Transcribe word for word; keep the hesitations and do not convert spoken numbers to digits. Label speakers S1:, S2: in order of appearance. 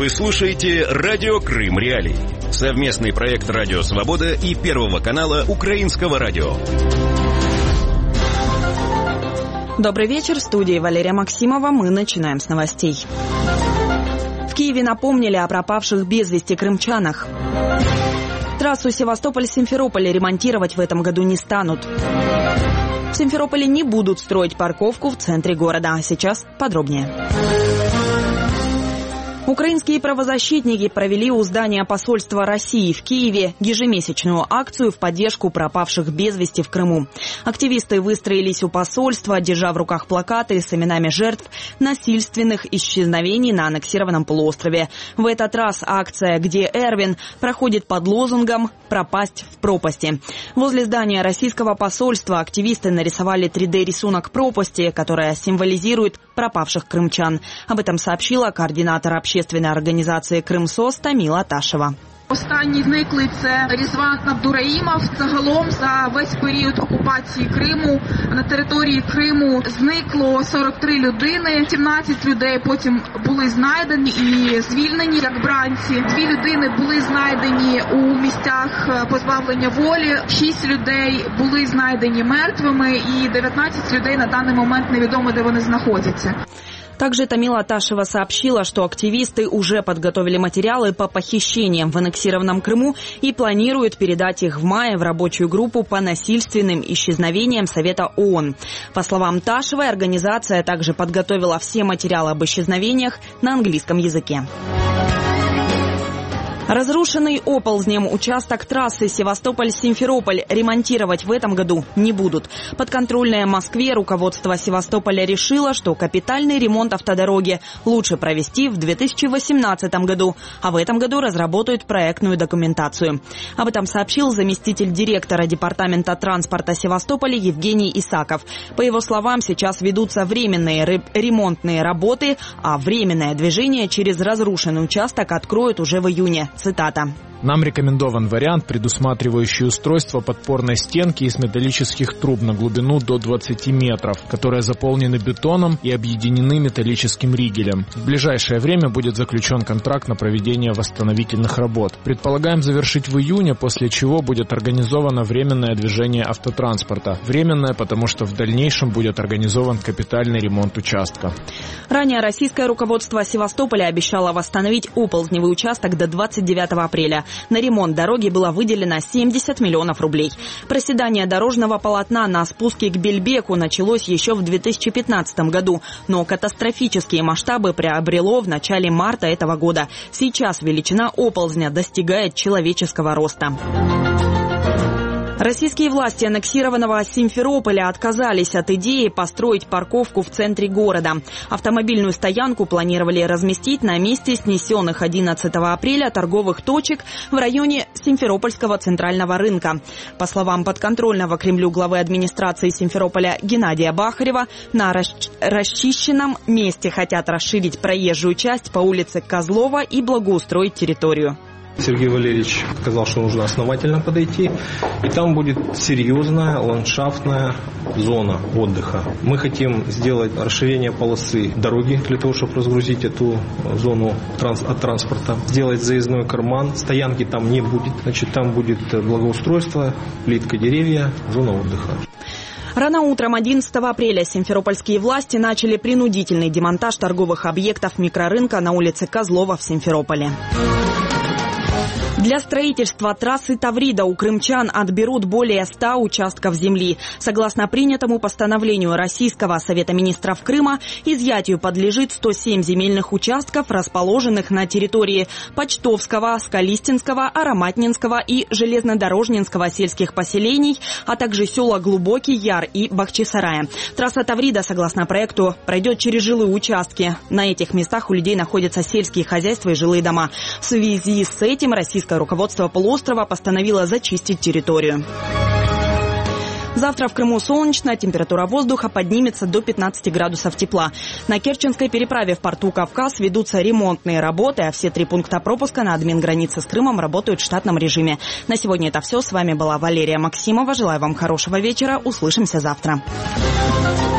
S1: Вы слушаете «Радио Крым Реалии». Совместный проект «Радио Свобода» и Первого канала Украинского радио.
S2: Добрый вечер. В студии Валерия Максимова. Мы начинаем с новостей. В Киеве напомнили о пропавших без вести крымчанах. Трассу Севастополь-Симферополь ремонтировать в этом году не станут. В Симферополе не будут строить парковку в центре города. Сейчас подробнее. Украинские правозащитники провели у здания посольства России в Киеве ежемесячную акцию в поддержку пропавших без вести в Крыму. Активисты выстроились у посольства, держа в руках плакаты с именами жертв насильственных исчезновений на аннексированном полуострове. В этот раз акция «Где Эрвин» проходит под лозунгом «Пропасть в пропасти». Возле здания российского посольства активисты нарисовали три дэ-рисунок пропасти, которая символизирует пропавших крымчан. Об этом сообщила координатор общественной организации «Крымсос» Тамила Ташева.
S3: Останній зниклий – це Різван Абдураїмов. Загалом за весь період окупації Криму на території Криму зникло сорок три людини. сімнадцять людей потім були знайдені і звільнені як бранці. Дві людини були знайдені у місцях позбавлення волі. Шість людей були знайдені мертвими і дев'ятнадцять людей на даний момент невідомо, де вони знаходяться.
S2: Также Тамила Ташева сообщила, что активисты уже подготовили материалы по похищениям в аннексированном Крыму и планируют передать их в мае в рабочую группу по насильственным исчезновениям Совета ООН. По словам Ташевой, организация также подготовила все материалы об исчезновениях на английском языке. Разрушенный оползнем участок трассы Севастополь-Симферополь ремонтировать в этом году не будут. Подконтрольное Москве руководство Севастополя решило, что капитальный ремонт автодороги лучше провести в две тысячи восемнадцатом году, а в этом году разработают проектную документацию. Об этом сообщил заместитель директора Департамента транспорта Севастополя Евгений Исаков. По его словам, сейчас ведутся временные ремонтные работы, а временное движение через разрушенный участок откроют уже в июне. Цитата.
S4: Нам рекомендован вариант, предусматривающий устройство подпорной стенки из металлических труб на глубину до двадцати метров, которые заполнены бетоном и объединены металлическим ригелем. В ближайшее время будет заключен контракт на проведение восстановительных работ. Предполагаем завершить в июне, после чего будет организовано временное движение автотранспорта. Временное, потому что в дальнейшем будет организован капитальный ремонт участка.
S2: Ранее российское руководство Севастополя обещало восстановить оползневый участок до двадцать девятого апреля. На ремонт дороги было выделено семьдесят миллионов рублей. Проседание дорожного полотна на спуске к Бельбеку началось еще в две тысячи пятнадцатом году, но катастрофические масштабы приобрело в начале марта этого года. Сейчас величина оползня достигает человеческого роста. Российские власти аннексированного Симферополя отказались от идеи построить парковку в центре города. Автомобильную стоянку планировали разместить на месте снесенных одиннадцатого апреля торговых точек в районе Симферопольского центрального рынка. По словам подконтрольного Кремлю главы администрации Симферополя Геннадия Бахарева, на расчищенном месте хотят расширить проезжую часть по улице Козлова и благоустроить территорию.
S5: Сергей Валерьевич сказал, что нужно основательно подойти, и там будет серьезная ландшафтная зона отдыха. Мы хотим сделать расширение полосы дороги для того, чтобы разгрузить эту зону от транспорта, сделать заездной карман, стоянки там не будет, значит, там будет благоустройство, плитка, деревья, зона отдыха.
S2: Рано утром одиннадцатого апреля симферопольские власти начали принудительный демонтаж торговых объектов микрорынка на улице Козлова в Симферополе. Для строительства трассы Таврида у крымчан отберут более ста участков земли. Согласно принятому постановлению Российского Совета министров Крыма, изъятию подлежит сто семь земельных участков, расположенных на территории Почтовского, Скалистинского, Ароматнинского и Железнодорожнинского сельских поселений, а также села Глубокий Яр и Бахчисарая. Трасса Таврида, согласно проекту, пройдет через жилые участки. На этих местах у людей находятся сельские хозяйства и жилые дома. В связи с этим российское руководство полуострова постановило зачистить территорию. Завтра в Крыму солнечно, температура воздуха поднимется до пятнадцати градусов тепла. На Керченской переправе в порту Кавказ ведутся ремонтные работы, а все три пункта пропуска на админгранице с Крымом работают в штатном режиме. На сегодня это все. С вами была Валерия Максимова. Желаю вам хорошего вечера. Услышимся завтра.